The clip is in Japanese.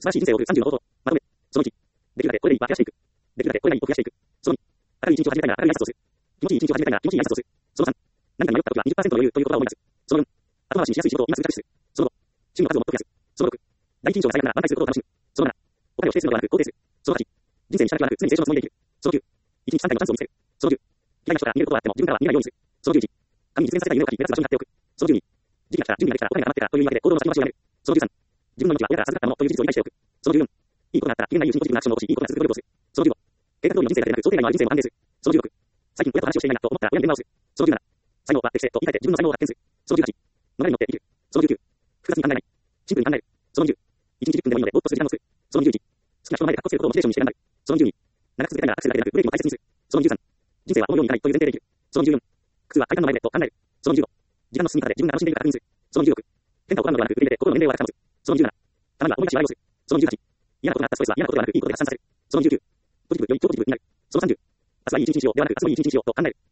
素晴らしい人生を送る30のこと。まとめ。その1。できるだけこれでいいは増やしていく。できるだけこれがいいを増やしていく。その2。明るい一日を始めたいなら明るい挨拶をする。気持ちいい一日を始めたいなら気持ちいい挨拶をする。その3。何かに迷った時は20%の余裕という言葉を思い出す。その4。後回しにしやすい仕事を今すぐ着手する。その5。趣味の数をもっと増やす。その6。第一印象が最悪なら挽回することを楽しむ。その7。お金を否定するのではなく肯定する。その8。人生に下書きはなく常に成長のつもりで生きる。その9。1日3回のチャンスを見つける。その10。嫌いな人から見えることはあっても自分からは見ないようにする。その11。紙に実現させたい夢を書き目指す場所に貼っておく。その12。時期が来たら準備ができたらお金が余ってからという言い訳で行動の先延ばしをやめる。その13。自分の命は親から授かったものという事実を理解しておく。その14。いいことがあったら機嫌ないうちにポジティブなアクションを起こし、いいことが続く努力をする。その15。計画通りの人生だけでなく想定外のある人生も安定する。その16。最近親と話をしていないなと思ったら親に電話をする。その17。才能は適性と言い換えて自分の才能を発見する。その18。流れに乗って生きる。その19。複雑に考えない。シンプルに考える。その20。1日10分でもいいのでぼーっとする時間を作る。その21。好きな人の前でカッコつけることをモチベーションにして頑張る。その22。長く続けたいならアクセルだけでなくブレーキも大切にする。その23。人生はこのようにいかないという前提で生きる。その24。苦痛は階段の前でと考える。その25。時間の進み方で自分が楽しんでいるか確認する。その26。変化を行うのではなく受け入れて心の年齢を保つ。その27。たまには思い出し笑いをする。その28。嫌なことがあったストレスは嫌なことではなくいいことで発散させる。その29。ポジティブより超ポジティブになる。その30。明日はいい一日にしようではなく明日もいい一日にしようと考える。